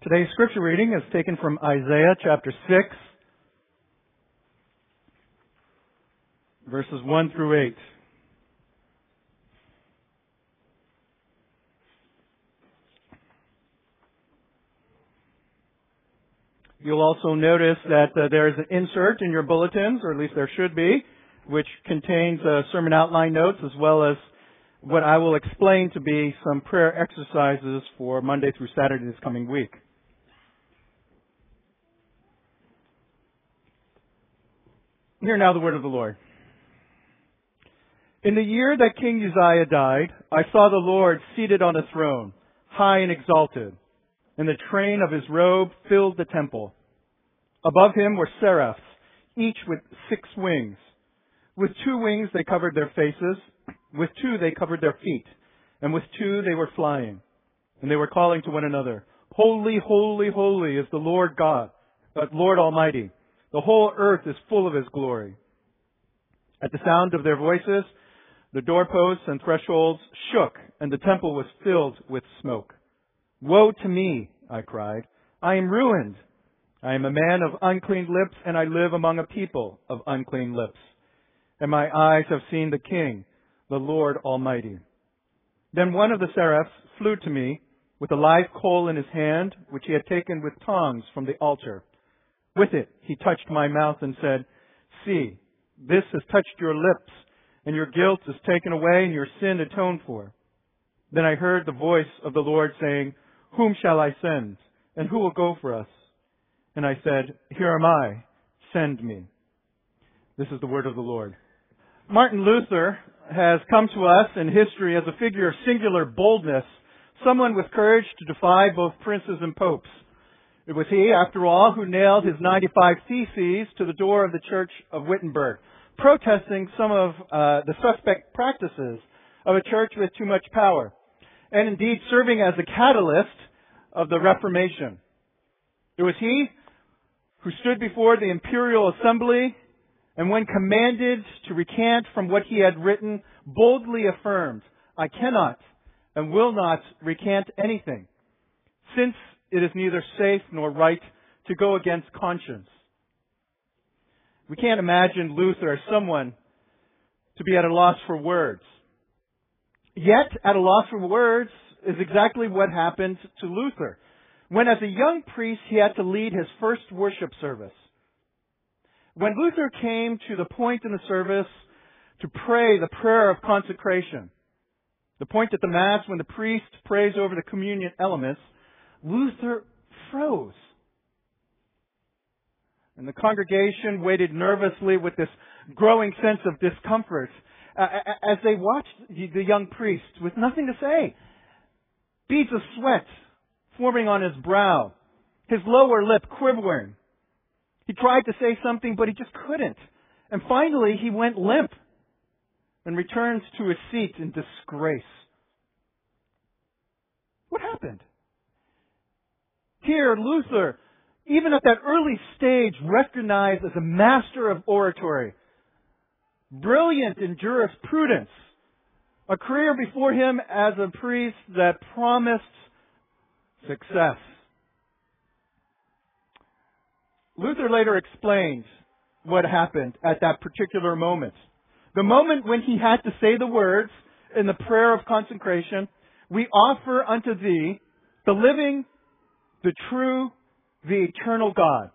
Today's scripture reading is taken from Isaiah chapter 6, verses 1 through 8. You'll also notice that there is an insert in your bulletins, or at least there should be, which contains sermon outline notes as well as what I will explain to be some prayer exercises for Monday through Saturday this coming week. Hear now the word of the Lord. In the year that King Uzziah died, I saw the Lord seated on a throne, high and exalted, and the train of his robe filled the temple. Above him were seraphs, each with 6 wings. With 2 wings they covered their faces, with 2 they covered their feet, and with 2 they were flying. And they were calling to one another, Holy, holy, holy is the Lord God, Lord Almighty. The whole earth is full of His glory. At the sound of their voices, the doorposts and thresholds shook, and the temple was filled with smoke. Woe to me, I cried. I am ruined. I am a man of unclean lips, and I live among a people of unclean lips. And my eyes have seen the King, the Lord Almighty. Then one of the seraphs flew to me with a live coal in his hand, which he had taken with tongs from the altar. With it, he touched my mouth and said, See, this has touched your lips, and your guilt is taken away and your sin atoned for. Then I heard the voice of the Lord saying, Whom shall I send? And who will go for us? And I said, Here am I, send me. This is the word of the Lord. Martin Luther has come to us in history as a figure of singular boldness, someone with courage to defy both princes and popes. It was he, after all, who nailed his 95 Theses to the door of the Church of Wittenberg, protesting some of the suspect practices of a church with too much power, and indeed serving as a catalyst of the Reformation. It was he who stood before the Imperial Assembly and when commanded to recant from what he had written, boldly affirmed, I cannot and will not recant anything, since it is neither safe nor right to go against conscience. We can't imagine Luther as someone to be at a loss for words. Yet, at a loss for words is exactly what happened to Luther, when as a young priest he had to lead his first worship service. When Luther came to the point in the service to pray the prayer of consecration, the point at the Mass when the priest prays over the communion elements, Luther froze. And the congregation waited nervously with this growing sense of discomfort as they watched the young priest with nothing to say. Beads of sweat forming on his brow, his lower lip quivering. He tried to say something, but he just couldn't. And finally, he went limp and returned to his seat in disgrace. What happened? Here, Luther, even at that early stage, recognized as a master of oratory, brilliant in jurisprudence, a career before him as a priest that promised success. Luther later explained what happened at that particular moment. The moment when he had to say the words in the prayer of consecration, we offer unto thee the living, the true, the eternal God.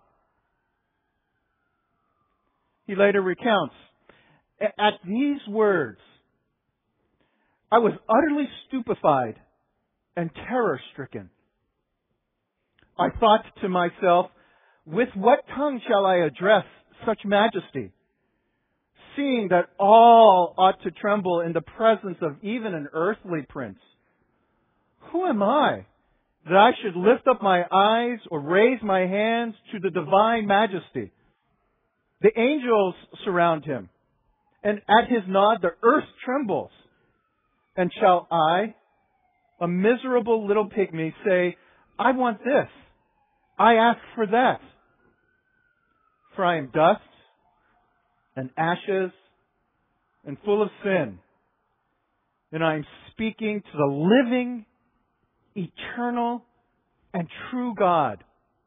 He later recounts, at these words, I was utterly stupefied and terror-stricken. I thought to myself, with what tongue shall I address such majesty, seeing that all ought to tremble in the presence of even an earthly prince? Who am I that I should lift up my eyes or raise my hands to the divine majesty? The angels surround him, and at his nod the earth trembles. And shall I, a miserable little pygmy, say, I want this, I ask for that? For I am dust and ashes and full of sin, and I am speaking to the living, eternal, and true God.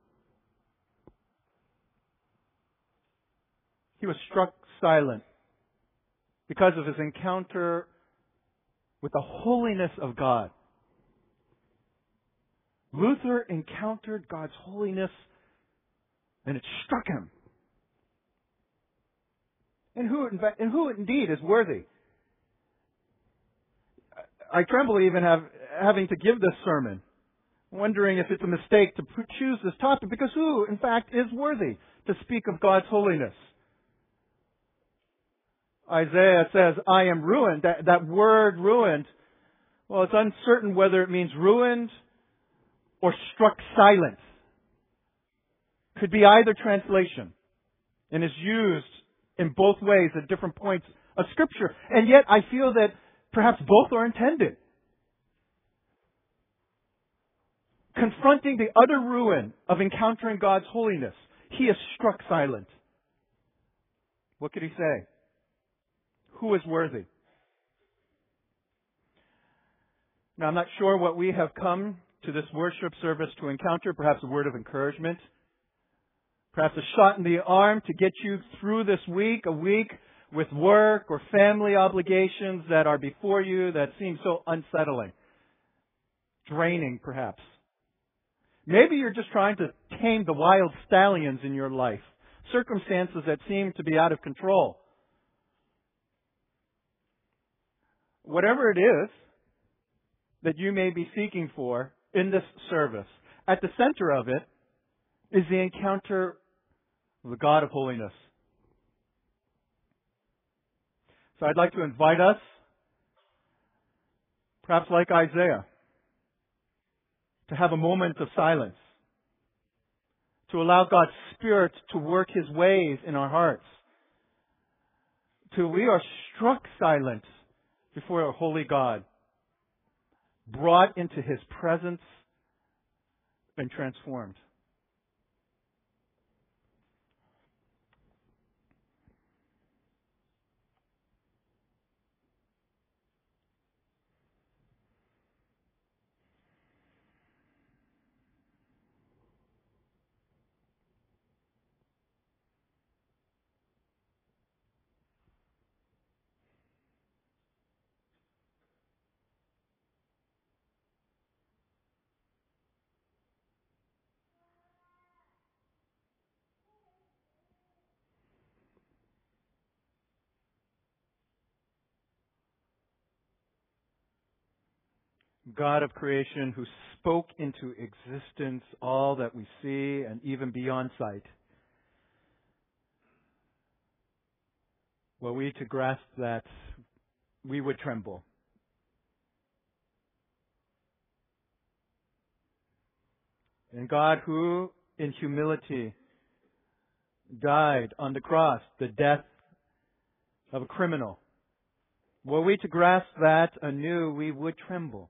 He was struck silent because of his encounter with the holiness of God. Luther encountered God's holiness, and it struck him. And who indeed is worthy? I tremble even having to give this sermon, wondering if it's a mistake to choose this topic, because who, in fact, is worthy to speak of God's holiness? Isaiah says, I am ruined. That word ruined, well, it's uncertain whether it means ruined or struck silent. Could be either translation and is used in both ways at different points of Scripture. And yet I feel that perhaps both are intended. Confronting the utter ruin of encountering God's holiness, he is struck silent. What could he say? Who is worthy? Now, I'm not sure what we have come to this worship service to encounter. Perhaps a word of encouragement. Perhaps a shot in the arm to get you through this week, a week with work or family obligations that are before you that seem so unsettling. Draining, perhaps. Maybe you're just trying to tame the wild stallions in your life. Circumstances that seem to be out of control. Whatever it is that you may be seeking for in this service, at the center of it is the encounter of the God of holiness. So I'd like to invite us, perhaps like Isaiah, to have a moment of silence, to allow God's Spirit to work His ways in our hearts, till we are struck silent before a holy God, brought into His presence and transformed. God of creation who spoke into existence all that we see and even beyond sight. Were we to grasp that, we would tremble. And God who, in humility, died on the cross, the death of a criminal. Were we to grasp that anew, we would tremble.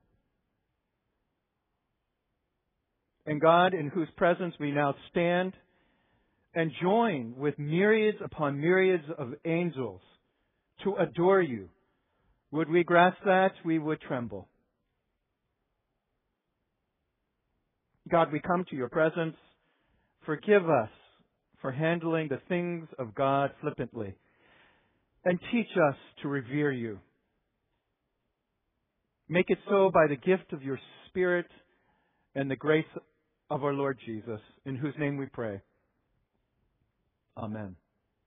And God, in whose presence we now stand and join with myriads upon myriads of angels to adore you. Would we grasp that, we would tremble. God, we come to your presence. Forgive us for handling the things of God flippantly. And teach us to revere you. Make it so by the gift of your Spirit and the grace of our Lord Jesus, in whose name we pray. Amen.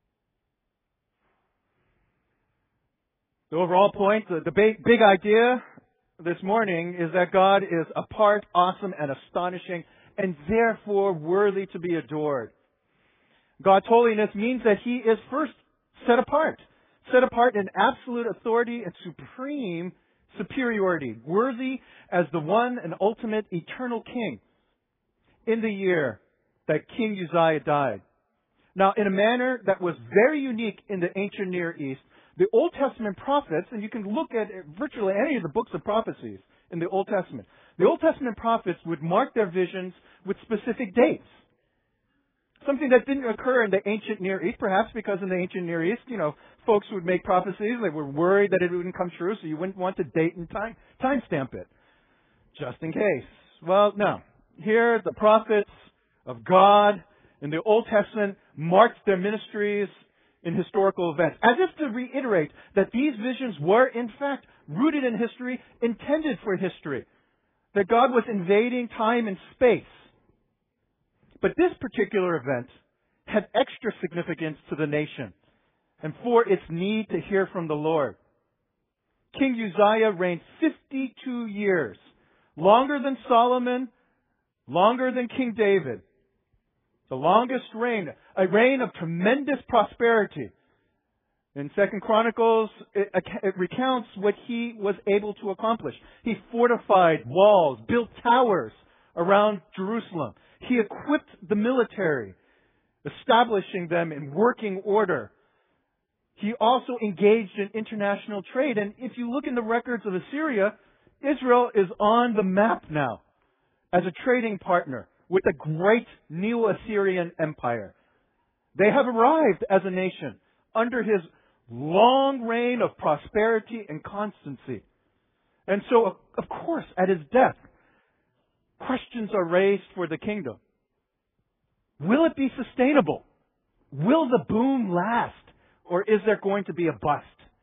The overall point, the big idea this morning is that God is apart, awesome, and astonishing, and therefore worthy to be adored. God's holiness means that He is first set apart in absolute authority and supreme superiority, worthy as the one and ultimate eternal King. In the year that King Uzziah died. Now, in a manner that was very unique in the ancient Near East, the Old Testament prophets, and you can look at virtually any of the books of prophecies in the Old Testament, the Old Testament prophets would mark their visions with specific dates. Something that didn't occur in the ancient Near East, perhaps because in the ancient Near East, folks would make prophecies. They were worried that it wouldn't come true, so you wouldn't want to date and timestamp it. Just in case. Well, no. here the prophets of God in the Old Testament marked their ministries in historical events, as if to reiterate that these visions were, in fact, rooted in history, intended for history, that God was invading time and space. But this particular event had extra significance to the nation and for its need to hear from the Lord. King Uzziah reigned 52 years, longer than Solomon, longer than King David. The longest reign, a reign of tremendous prosperity. In 2 Chronicles, it recounts what he was able to accomplish. He fortified walls, built towers around Jerusalem. He equipped the military, establishing them in working order. He also engaged in international trade. And if you look in the records of Assyria, Israel is on the map now as a trading partner with the great Neo-Assyrian Empire. They have arrived as a nation under his long reign of prosperity and constancy. And so, of course, at his death, questions are raised for the kingdom. Will it be sustainable? Will the boom last? Or is there going to be a bust?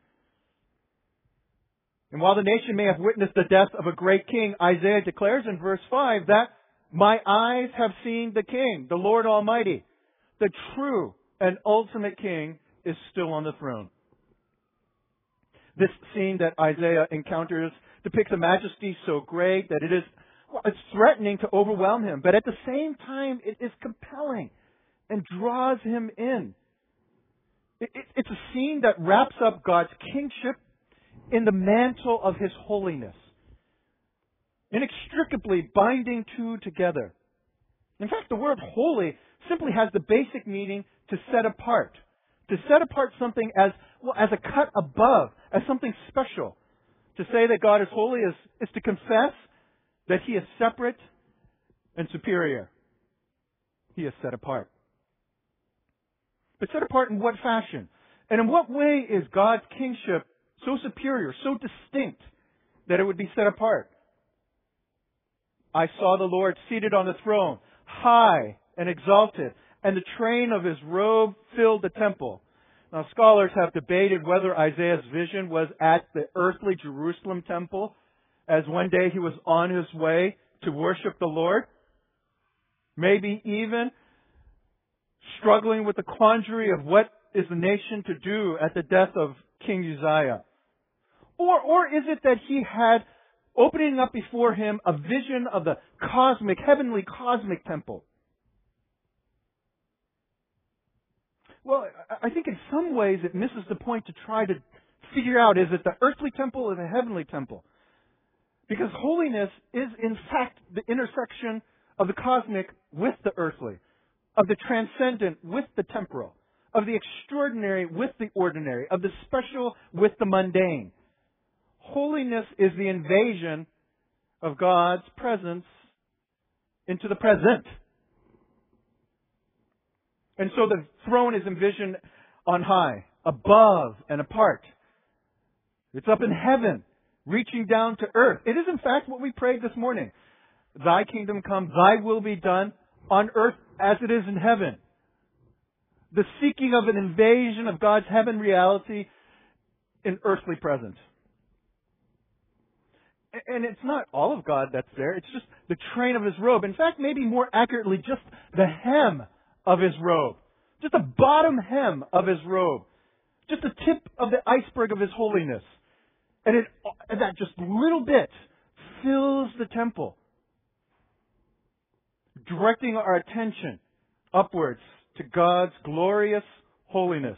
And while the nation may have witnessed the death of a great king, Isaiah declares in verse 5 that my eyes have seen the King, the Lord Almighty. The true and ultimate King is still on the throne. This scene that Isaiah encounters depicts a majesty so great that it's threatening to overwhelm him. But at the same time, it is compelling and draws him in. It's a scene that wraps up God's kingship in the mantle of His holiness, inextricably binding two together. In fact, the word holy simply has the basic meaning to set apart. To set apart something as a cut above, as something special. To say that God is holy is to confess that He is separate and superior. He is set apart. But set apart in what fashion? And in what way is God's kingship so superior, so distinct, that it would be set apart? I saw the Lord seated on the throne, high and exalted, and the train of His robe filled the temple. Now, scholars have debated whether Isaiah's vision was at the earthly Jerusalem temple, as one day he was on his way to worship the Lord. Maybe even struggling with the quandary of what is the nation to do at the death of King Uzziah. Or is it that he had opening up before him a vision of the heavenly cosmic temple? Well, I think in some ways it misses the point to try to figure out, is it the earthly temple or the heavenly temple? Because holiness is in fact the intersection of the cosmic with the earthly, of the transcendent with the temporal, of the extraordinary with the ordinary, of the special with the mundane. Holiness is the invasion of God's presence into the present. And so the throne is envisioned on high, above and apart. It's up in heaven, reaching down to earth. It is in fact what we prayed this morning. Thy kingdom come, Thy will be done on earth as it is in heaven. The seeking of an invasion of God's heaven reality in earthly presence. And it's not all of God that's there. It's just the train of His robe. In fact, maybe more accurately, just the hem of His robe. Just the bottom hem of His robe. Just the tip of the iceberg of His holiness. And that just little bit fills the temple, directing our attention upwards to God's glorious holiness.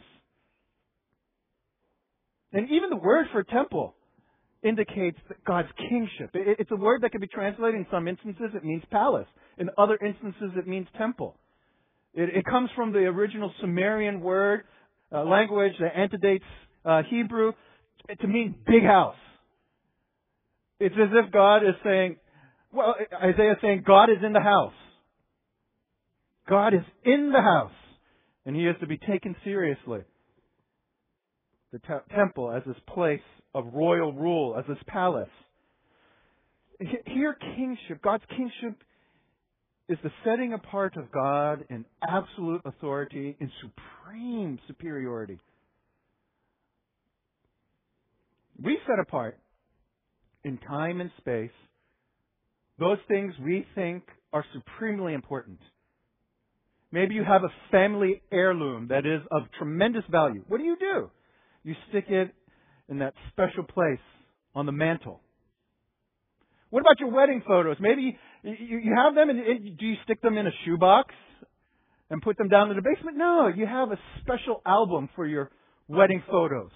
And even the word for temple indicates God's kingship. It's a word that can be translated in some instances, it means palace. In other instances, it means temple. It comes from the original Sumerian word, language that antedates Hebrew, to mean big house. It's as if God is saying, Isaiah is saying, God is in the house. God is in the house. And He is to be taken seriously. The temple as this place of royal rule, as this palace. Here, kingship, God's kingship is the setting apart of God in absolute authority, in supreme superiority. We set apart in time and space those things we think are supremely important. Maybe you have a family heirloom that is of tremendous value. What do? You stick it in that special place on the mantle. What about your wedding photos? Maybe you have them, and do you stick them in a shoebox and put them down in the basement? No, you have a special album for your wedding photos.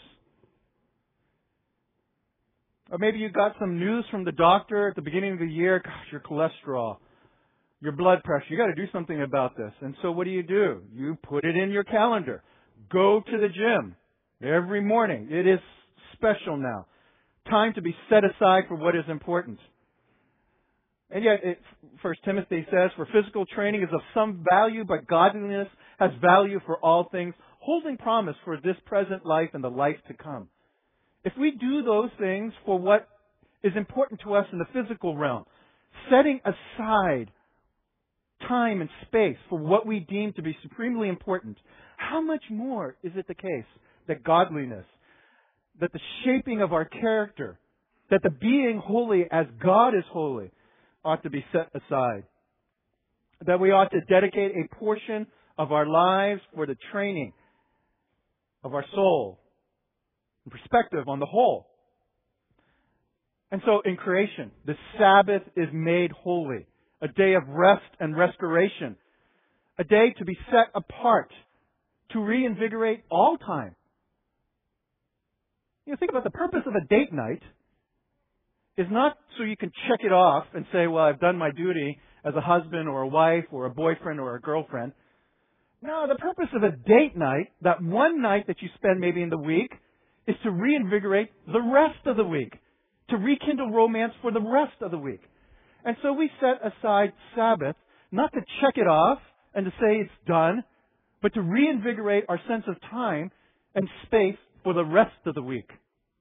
Or maybe you got some news from the doctor at the beginning of the year. Gosh, your cholesterol, your blood pressure. You got to do something about this. And so what do? You put it in your calendar. Go to the gym every morning. It is special now. Time to be set aside for what is important. And yet, 1 Timothy says, for physical training is of some value, but godliness has value for all things, holding promise for this present life and the life to come. If we do those things for what is important to us in the physical realm, setting aside time and space for what we deem to be supremely important, how much more is it the case that godliness, that the shaping of our character, that the being holy as God is holy, ought to be set aside? That we ought to dedicate a portion of our lives for the training of our soul and perspective on the whole. And so in creation, the Sabbath is made holy, a day of rest and restoration, a day to be set apart, to reinvigorate all time. Think about the purpose of a date night is not so you can check it off and say, well, I've done my duty as a husband or a wife or a boyfriend or a girlfriend. No, the purpose of a date night, that one night that you spend maybe in the week, is to reinvigorate the rest of the week, to rekindle romance for the rest of the week. And so we set aside Sabbath, not to check it off and to say it's done, but to reinvigorate our sense of time and space for the rest of the week.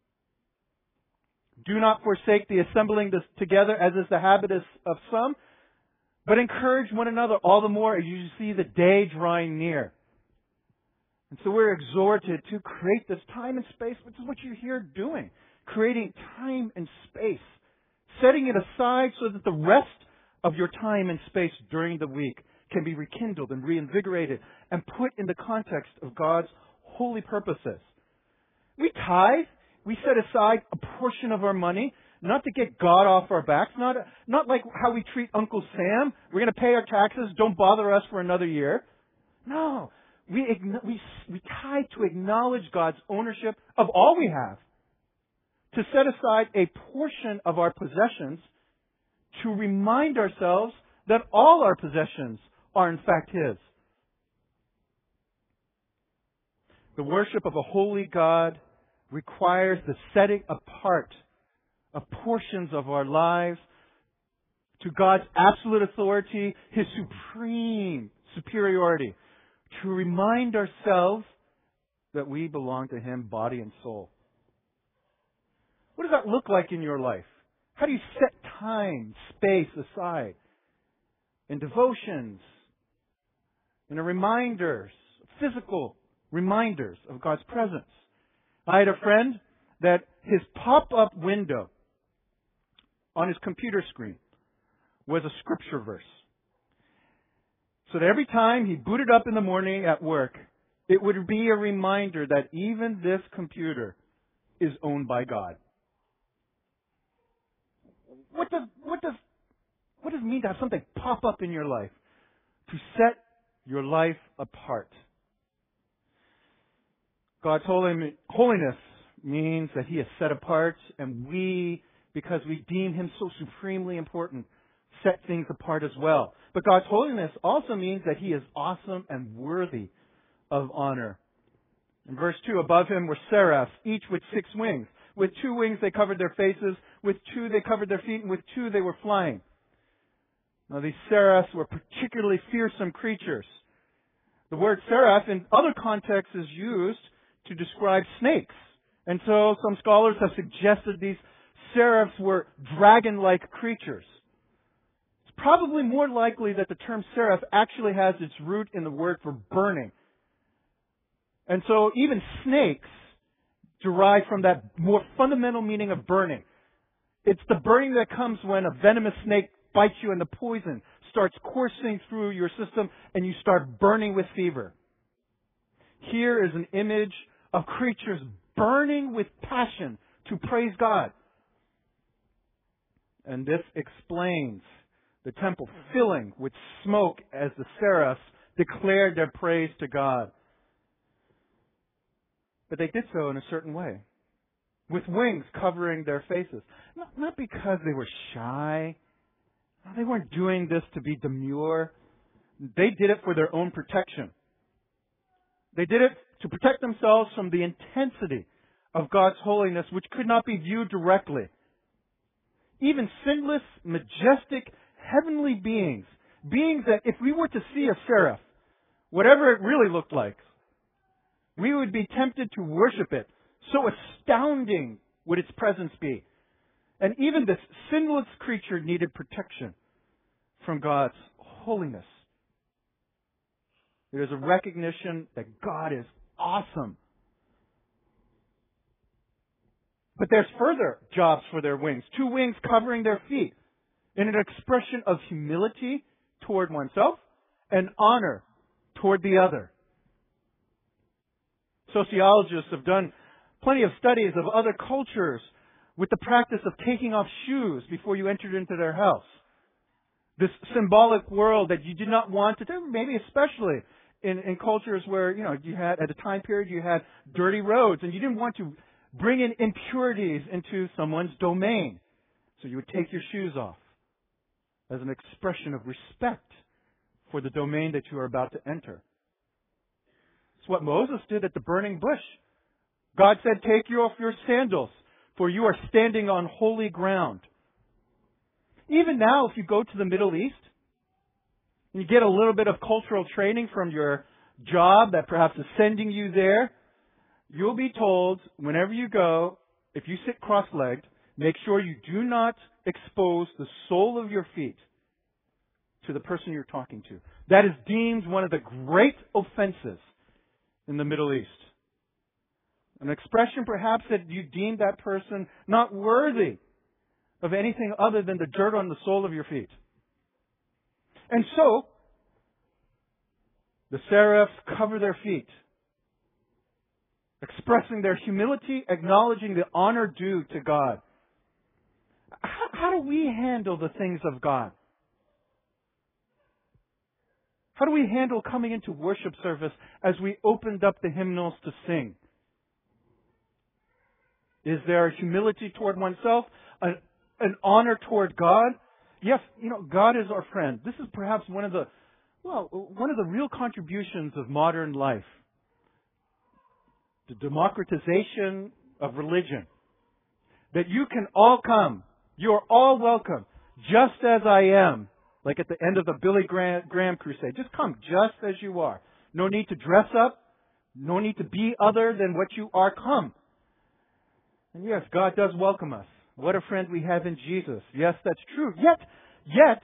Do not forsake the assembling this together, as is the habit of some, but encourage one another all the more as you see the day drawing near. And so we're exhorted to create this time and space, which is what you're here doing. Creating time and space. Setting it aside so that the rest of your time and space during the week can be rekindled and reinvigorated and put in the context of God's holy purposes. We tithe. We set aside a portion of our money, not to get God off our backs, not like how we treat Uncle Sam. We're going to pay our taxes. Don't bother us for another year. No. We tithe to acknowledge God's ownership of all we have. To set aside a portion of our possessions to remind ourselves that all our possessions are in fact His. The worship of a holy God requires the setting apart of portions of our lives to God's absolute authority, His supreme superiority, to remind ourselves that we belong to Him, body and soul. What does that look like in your life? How do you set time, space aside in devotions, in reminders, physical reminders of God's presence? I had a friend that his pop-up window on his computer screen was a scripture verse. So that every time he booted up in the morning at work, it would be a reminder that even this computer is owned by God. What does it mean to have something pop up in your life? To set your life apart. God's holiness means that He is set apart, and we, because we deem Him so supremely important, set things apart as well. But God's holiness also means that He is awesome and worthy of honor. In verse 2, above Him were seraphs, each with 6 wings. With 2 wings they covered their faces, with 2 they covered their feet, and with 2 they were flying. Now these seraphs were particularly fearsome creatures. The word seraph in other contexts is used to describe snakes. And so some scholars have suggested these seraphs were dragon-like creatures. It's probably more likely that the term seraph actually has its root in the word for burning. And so even snakes derive from that more fundamental meaning of burning. It's the burning that comes when a venomous snake bites you and the poison starts coursing through your system and you start burning with fever. Here is an image of creatures burning with passion to praise God. And this explains the temple filling with smoke as the seraphs declared their praise to God. But they did so in a certain way, with wings covering their faces. Not because they were shy. They weren't doing this to be demure. They did it for their own protection. They did it to protect themselves from the intensity of God's holiness, which could not be viewed directly. Even sinless, majestic, heavenly beings that if we were to see a seraph, whatever it really looked like, we would be tempted to worship it. So astounding would its presence be. And even this sinless creature needed protection from God's holiness. There is a recognition that God is awesome. But there's further jobs for their wings. 2 wings covering their feet in an expression of humility toward oneself and honor toward the other. Sociologists have done plenty of studies of other cultures with the practice of taking off shoes before you entered into their house. This symbolic world that you did not want to do, maybe especially in cultures where, you had, at a time period, you had dirty roads and you didn't want to bring in impurities into someone's domain. So you would take your shoes off as an expression of respect for the domain that you are about to enter. It's what Moses did at the burning bush. God said, take you off your sandals, for you are standing on holy ground. Even now, if you go to the Middle East, and you get a little bit of cultural training from your job that perhaps is sending you there, you'll be told, whenever you go, if you sit cross-legged, make sure you do not expose the sole of your feet to the person you're talking to. That is deemed one of the great offenses in the Middle East. An expression perhaps that you deem that person not worthy of anything other than the dirt on the sole of your feet. And so, the seraphs cover their feet, expressing their humility, acknowledging the honor due to God. How do we handle the things of God? How do we handle coming into worship service as we opened up the hymnals to sing? Is there humility toward oneself? An honor toward God? Yes, God is our friend. This is perhaps one of the real contributions of modern life. The democratization of religion. That you can all come. You are all welcome. Just as I am. Like at the end of the Billy Graham crusade. Just come just as you are. No need to dress up. No need to be other than what you are. Come. And yes, God does welcome us. What a friend we have in Jesus. Yes, that's true. Yet,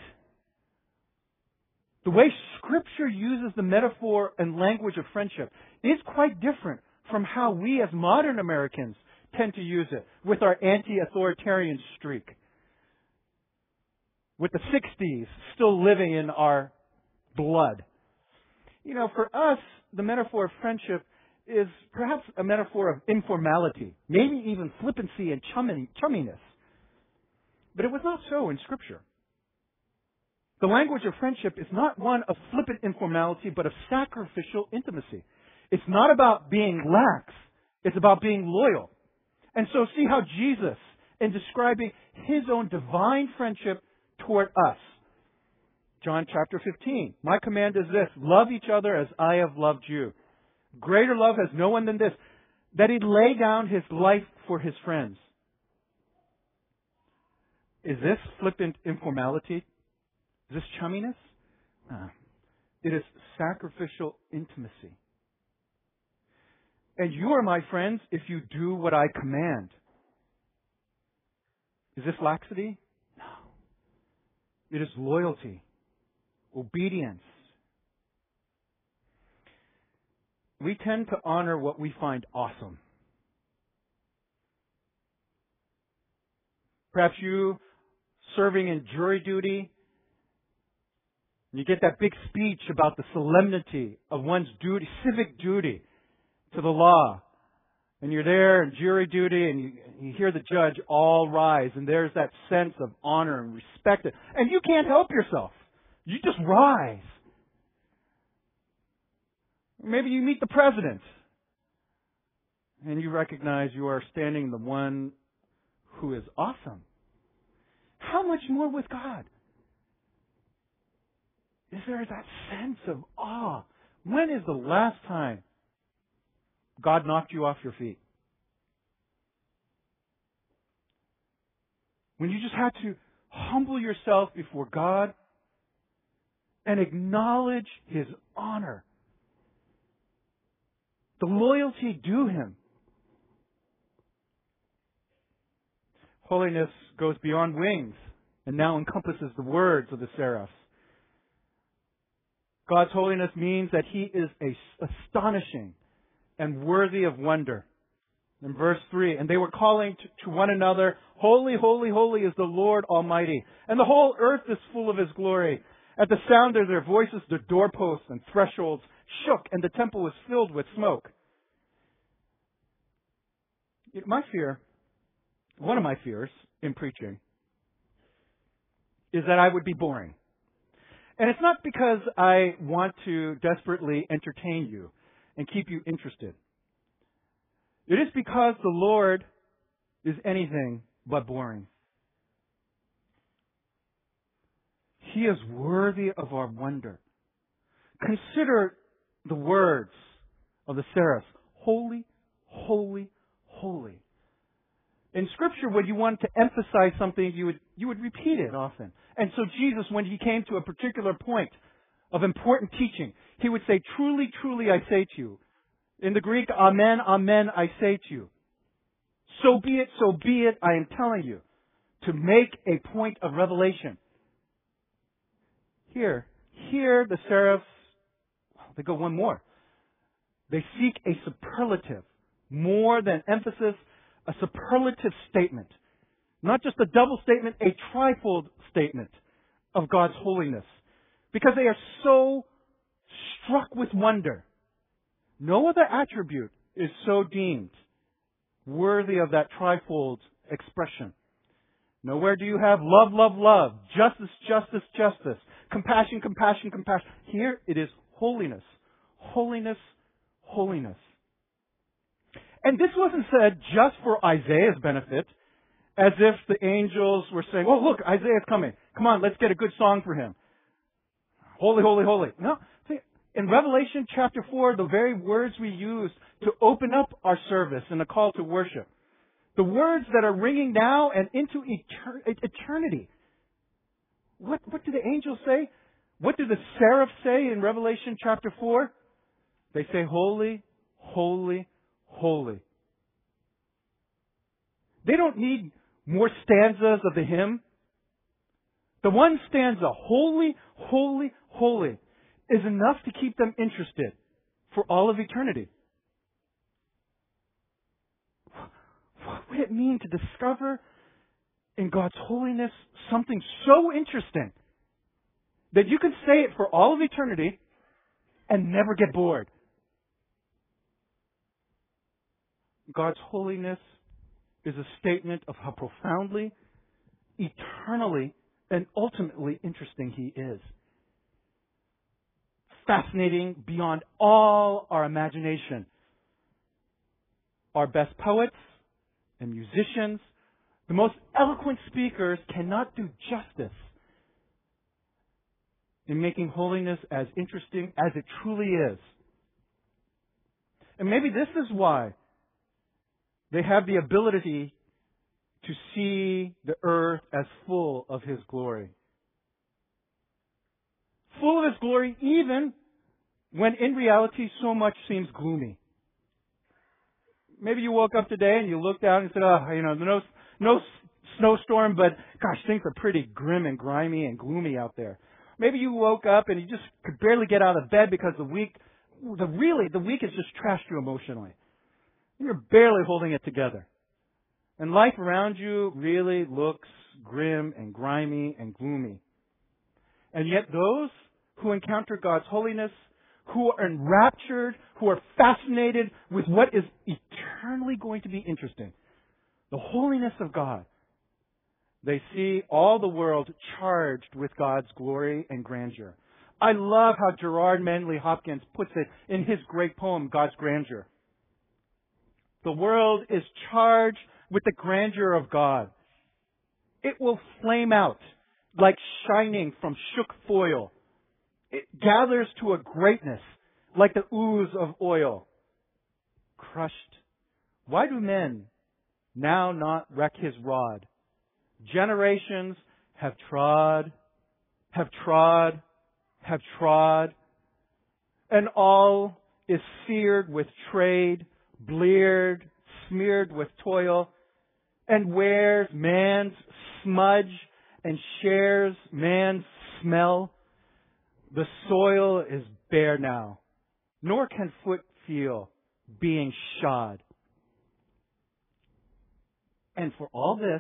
the way Scripture uses the metaphor and language of friendship is quite different from how we as modern Americans tend to use it with our anti-authoritarian streak. With the 60s still living in our blood. For us, the metaphor of friendship is perhaps a metaphor of informality, maybe even flippancy and chumminess. But it was not so in Scripture. The language of friendship is not one of flippant informality, but of sacrificial intimacy. It's not about being lax. It's about being loyal. And so see how Jesus, in describing His own divine friendship toward us, John chapter 15, my command is this, love each other as I have loved you. Greater love has no one than this, that He lay down His life for His friends. Is this flippant informality? Is this chumminess? It is sacrificial intimacy. And you are my friends if you do what I command. Is this laxity? No. It is loyalty, obedience. We tend to honor what we find awesome. Perhaps you serving in jury duty, you get that big speech about the solemnity of one's duty, civic duty to the law. And you're there in jury duty and you hear the judge, all rise, and there's that sense of honor and respect. And you can't help yourself. You just rise. Maybe you meet the president and you recognize you are standing the one who is awesome. How much more with God? Is there that sense of awe? When is the last time God knocked you off your feet? When you just had to humble yourself before God and acknowledge His honor, the loyalty due Him. Holiness goes beyond wings and now encompasses the words of the seraphs. God's holiness means that He is astonishing and worthy of wonder. In verse 3, and they were calling to one another, Holy, holy, holy is the Lord Almighty, and the whole earth is full of His glory. At the sound of their voices, the doorposts and thresholds shook, and the temple was filled with smoke. My fear, one of my fears in preaching, is that I would be boring. And it's not because I want to desperately entertain you and keep you interested. It is because the Lord is anything but boring. He is worthy of our wonder. Consider the words of the seraphs. Holy, holy, holy. In Scripture, when you wanted to emphasize something, you would repeat it often. And so Jesus, when He came to a particular point of important teaching, He would say, truly, truly, I say to you. In the Greek, amen, amen, I say to you. So be it, I am telling you. To make a point of revelation. Here, the seraphs, they go one more. They seek a superlative, more than emphasis, a superlative statement. Not just a double statement, a trifold statement of God's holiness. Because they are so struck with wonder. No other attribute is so deemed worthy of that trifold expression. Nowhere do you have love, love, love, justice, justice, justice, compassion, compassion, compassion. Here it is holiness, holiness, holiness. And this wasn't said just for Isaiah's benefit, as if the angels were saying, oh, look, Isaiah's coming. Come on, let's get a good song for him. Holy, holy, holy. No, see, in Revelation chapter 4, the very words we use to open up our service and the call to worship, the words that are ringing now and into eternity. What do the angels say? What do the seraphs say in Revelation chapter 4? They say, holy, holy, holy. They don't need more stanzas of the hymn. The one stanza, holy, holy, holy, is enough to keep them interested for all of eternity. What would it mean to discover in God's holiness something so interesting that you can say it for all of eternity and never get bored? God's holiness is a statement of how profoundly, eternally, and ultimately interesting He is. Fascinating beyond all our imagination. Our best poets and musicians, the most eloquent speakers cannot do justice in making holiness as interesting as it truly is. And maybe this is why they have the ability to see the earth as full of His glory. Full of His glory even when in reality so much seems gloomy. Maybe you woke up today and you looked out and said, no snowstorm, but gosh, things are pretty grim and grimy and gloomy out there. Maybe you woke up and you just could barely get out of bed because the week has just trashed you emotionally. You're barely holding it together. And life around you really looks grim and grimy and gloomy. And yet those who encounter God's holiness, who are enraptured, who are fascinated with what is eternally going to be interesting, the holiness of God, they see all the world charged with God's glory and grandeur. I love how Gerard Manley Hopkins puts it in his great poem, God's Grandeur. The world is charged with the grandeur of God. It will flame out like shining from shook foil. It gathers to a greatness like the ooze of oil. Crushed. Why do men now not wreck his rod? Generations have trod, and all is seared with trade, bleared, smeared with toil, and wears man's smudge and shares man's smell. The soil is bare now, nor can foot feel being shod. And for all this,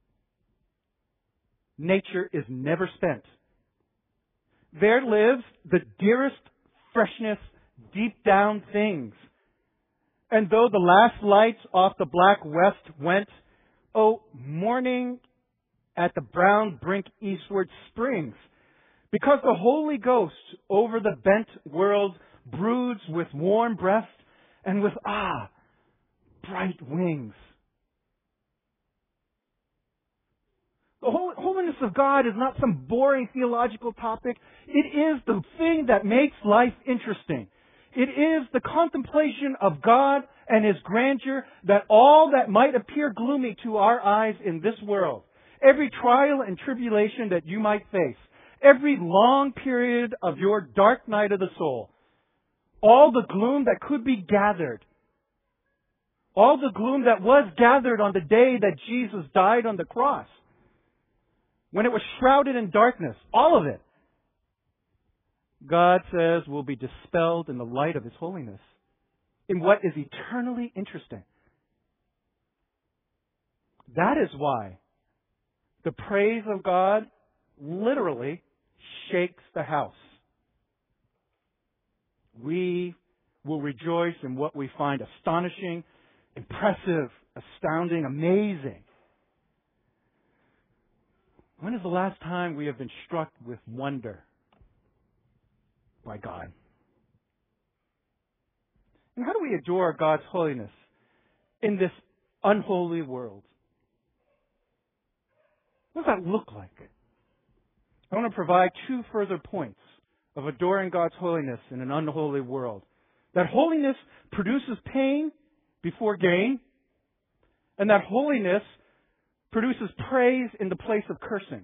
nature is never spent. There lives the dearest freshness deep down things. And though the last lights off the black west went, oh, morning at the brown brink eastward springs, because the Holy Ghost over the bent world broods with warm breast and with, bright wings. The holiness of God is not some boring theological topic. It is the thing that makes life interesting. It is the contemplation of God and His grandeur that all that might appear gloomy to our eyes in this world, every trial and tribulation that you might face, every long period of your dark night of the soul, all the gloom that could be gathered, all the gloom that was gathered on the day that Jesus died on the cross, when it was shrouded in darkness, all of it, God says, will be dispelled in the light of His holiness, in what is eternally interesting. That is why the praise of God literally shakes the house. We will rejoice in what we find astonishing, impressive, astounding, amazing. When is the last time we have been struck with wonder by God? And how do we adore God's holiness in this unholy world? What does that look like? I want to provide two further points of adoring God's holiness in an unholy world. That holiness produces pain before gain, and that holiness produces praise in the place of cursing.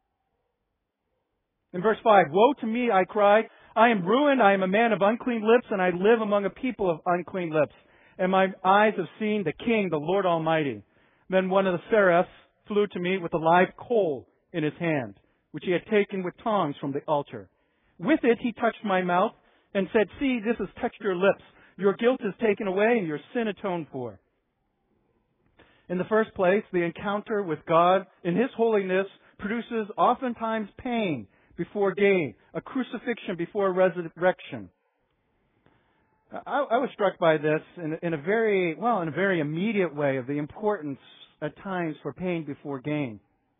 In verse 5, woe to me, I cry. I am ruined. I am a man of unclean lips, and I live among a people of unclean lips. And my eyes have seen the King, the Lord Almighty. Then one of the seraphs flew to me with a live coal in his hand, which he had taken with tongs from the altar. With it he touched my mouth and said, see, this has touched your lips. Your guilt is taken away and your sin atoned for. In the first place, the encounter with God in His holiness produces oftentimes pain before gain, a crucifixion before resurrection. I was struck by this in a very immediate way of the importance at times for pain before gain.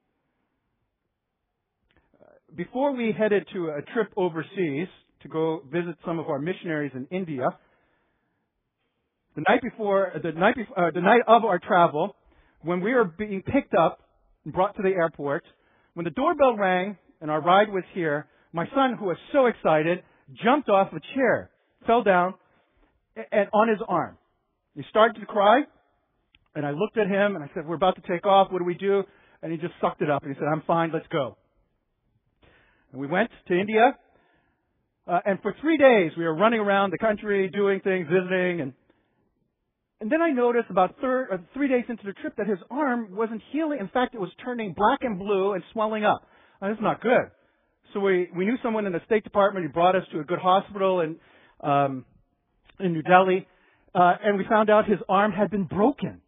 Before we headed to a trip overseas to go visit some of our missionaries in India, the night of our travel, when we were being picked up and brought to the airport, when the doorbell rang and our ride was here, my son, who was so excited, jumped off a chair, fell down, and on his arm. He started to cry, and I looked at him and I said, we're about to take off, what do we do? And he just sucked it up and he said, I'm fine, let's go. And we went to India, and for 3 days we were running around the country, doing things, visiting, And then I noticed about 3 days into the trip that his arm wasn't healing. In fact, it was turning black and blue and swelling up. Now, this is not good. So we knew someone in the State Department who brought us to a good hospital in New Delhi, and we found out his arm had been broken.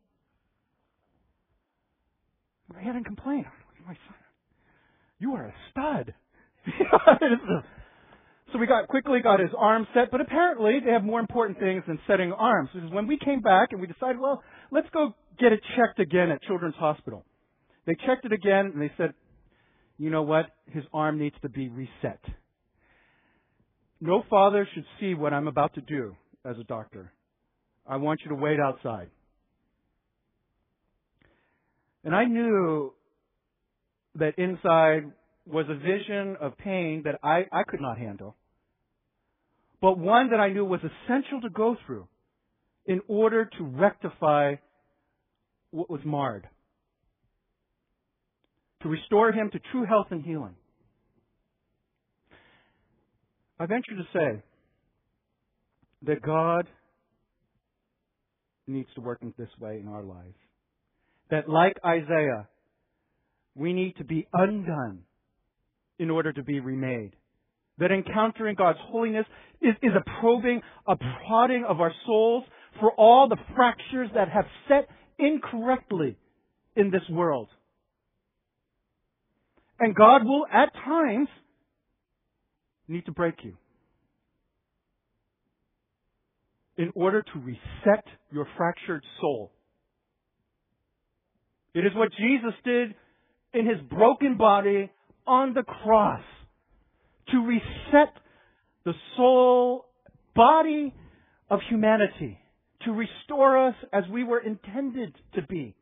I hadn't complained. My son, you are a stud. So we quickly got his arm set, but apparently they have more important things than setting arms. Because when we came back and we decided, well, let's go get it checked again at Children's Hospital. They checked it again and they said, you know what? His arm needs to be reset. No father should see what I'm about to do as a doctor. I want you to wait outside. And I knew that inside was a vision of pain that I could not handle, but one that I knew was essential to go through in order to rectify what was marred, to restore him to true health and healing. I venture to say that God needs to work in this way in our lives. That like Isaiah, we need to be undone in order to be remade. That encountering God's holiness is a probing, a prodding of our souls for all the fractures that have set incorrectly in this world. And God will, at times, need to break you in order to reset your fractured soul. It is what Jesus did in His broken body on the cross to reset the soul, body of humanity, to restore us as we were intended to be.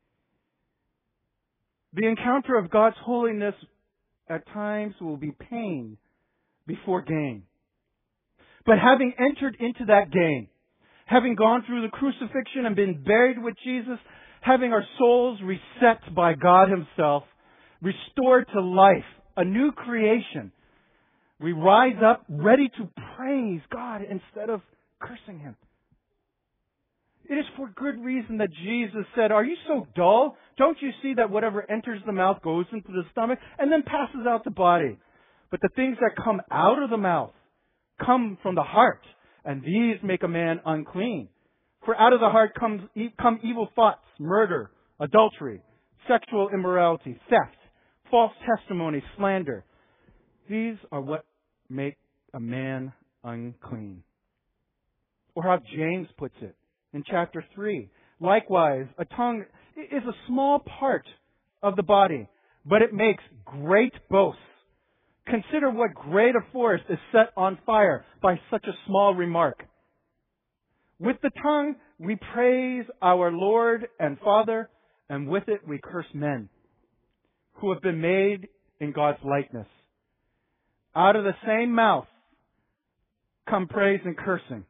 The encounter of God's holiness at times will be pain before gain. But having entered into that gain, having gone through the crucifixion and been buried with Jesus, having our souls reset by God Himself, restored to life, a new creation, we rise up ready to praise God instead of cursing Him. It is for good reason that Jesus said, "Are you so dull? Don't you see that whatever enters the mouth goes into the stomach and then passes out the body? But the things that come out of the mouth come from the heart, and these make a man unclean. For out of the heart come evil thoughts, murder, adultery, sexual immorality, theft, false testimony, slander. These are what make a man unclean." Or how James puts it in chapter 3. Likewise, a tongue is a small part of the body, but it makes great boasts. Consider what great a forest is set on fire by such a small remark. With the tongue we praise our Lord and Father, and with it we curse men who have been made in God's likeness. Out of the same mouth come praise and cursing.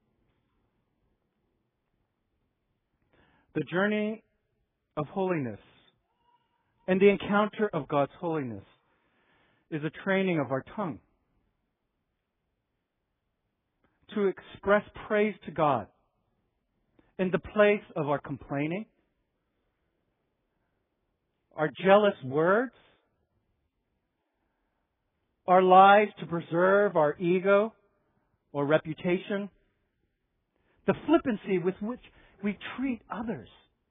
The journey of holiness and the encounter of God's holiness is a training of our tongue to express praise to God in the place of our complaining, our jealous words, our lies to preserve our ego or reputation, the flippancy with which we treat others.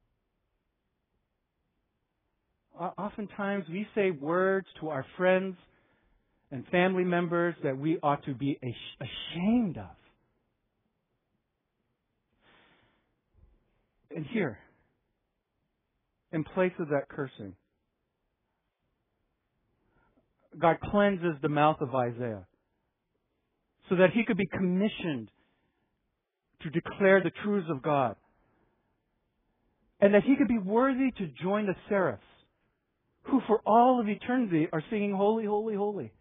Oftentimes we say words to our friends and family members that we ought to be ashamed of. And here, in place of that cursing, God cleanses the mouth of Isaiah so that he could be commissioned to declare the truths of God, and that he could be worthy to join the seraphs who for all of eternity are singing, "Holy, holy, holy."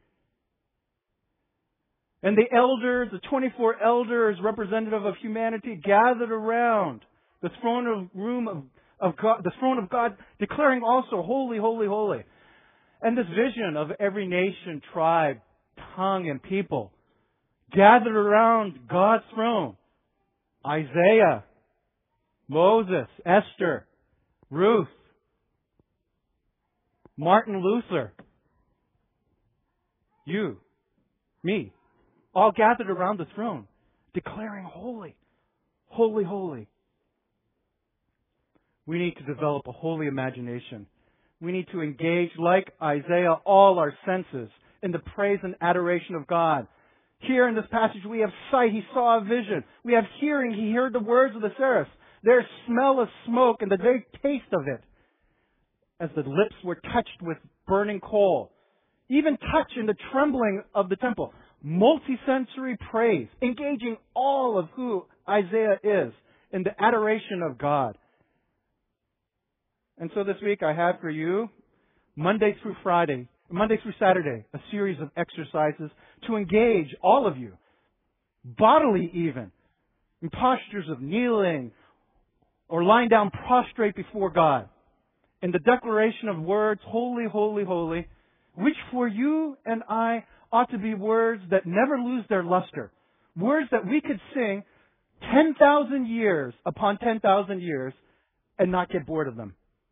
And the elders, the 24 elders, representative of humanity, gathered around the throne of God, the throne of God, declaring also, "Holy, holy, holy." And this vision of every nation, tribe, tongue, and people gathered around God's throne. Isaiah Moses, Esther, Ruth, Martin Luther, you, me, all gathered around the throne, declaring holy, holy, holy. We need to develop a holy imagination. We need to engage, like Isaiah, all our senses in the praise and adoration of God. Here in this passage, we have sight. He saw a vision. We have hearing. He heard the words of the seraphs. There's smell of smoke and the very taste of it, as the lips were touched with burning coal. Even touch in the trembling of the temple. Multisensory praise, engaging all of who Isaiah is in the adoration of God. And so this week I have for you, Monday through Saturday, a series of exercises to engage all of you, bodily even, in postures of kneeling or lying down prostrate before God, in the declaration of words, holy, holy, holy, which for you and I ought to be words that never lose their luster. Words that we could sing 10,000 years upon 10,000 years and not get bored of them.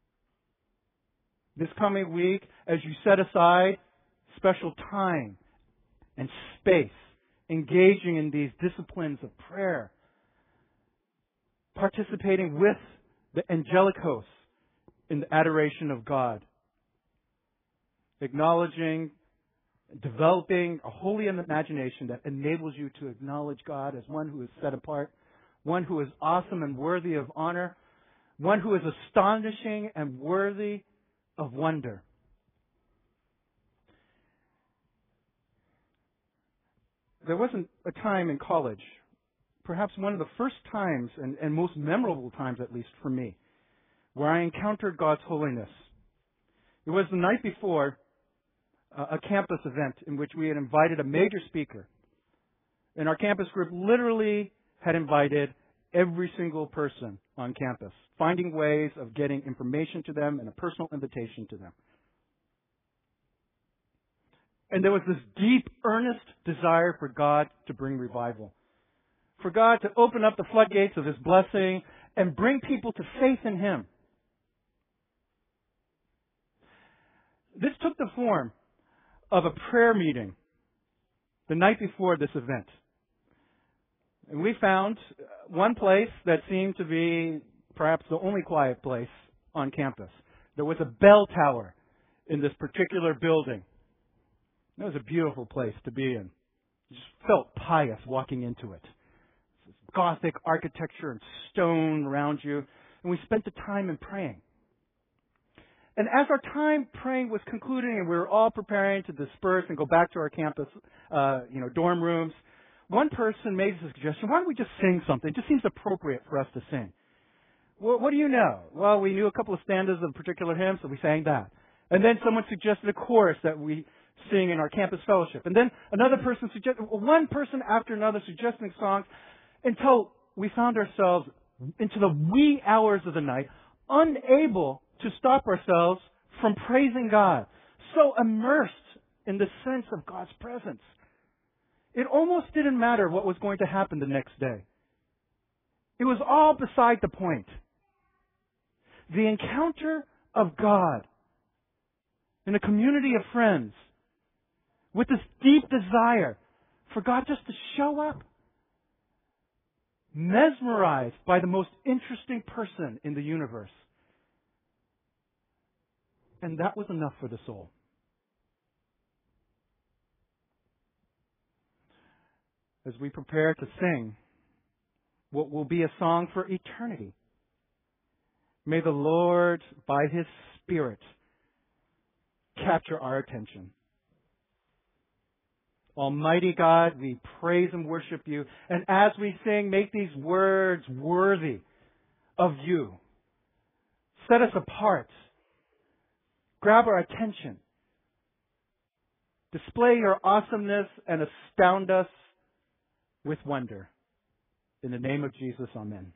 This coming week, as you set aside special time and space, engaging in these disciplines of prayer, participating with the angelic hosts in the adoration of God, acknowledging, developing a holy imagination that enables you to acknowledge God as one who is set apart, one who is awesome and worthy of honor, one who is astonishing and worthy of wonder. There wasn't a time in college, perhaps one of the first times and most memorable times, at least for me, where I encountered God's holiness. It was the night before a campus event in which we had invited a major speaker. And our campus group literally had invited every single person on campus, finding ways of getting information to them and a personal invitation to them. And there was this deep, earnest desire for God to bring revival, for God to open up the floodgates of His blessing and bring people to faith in Him. This took the form of a prayer meeting the night before this event. And we found one place that seemed to be perhaps the only quiet place on campus. There was a bell tower in this particular building. It was a beautiful place to be in. You just felt pious walking into it. This Gothic architecture and stone around you. And we spent the time in praying. And as our time praying was concluding and we were all preparing to disperse and go back to our campus, dorm rooms, one person made a suggestion, why don't we just sing something? It just seems appropriate for us to sing. Well, what do you know? Well, we knew a couple of stanzas of a particular hymn, so we sang that. And then someone suggested a chorus that we sing in our campus fellowship. And then another person one person after another suggesting songs until we found ourselves into the wee hours of the night, unable to stop ourselves from praising God. So immersed in the sense of God's presence. It almost didn't matter what was going to happen the next day. It was all beside the point. The encounter of God in a community of friends with this deep desire for God just to show up, mesmerized by the most interesting person in the universe. And that was enough for the soul. As we prepare to sing what will be a song for eternity, may the Lord, by His Spirit, capture our attention. Almighty God, we praise and worship You. And as we sing, make these words worthy of You. Set us apart. Grab our attention. Display Your awesomeness and astound us with wonder. In the name of Jesus, amen.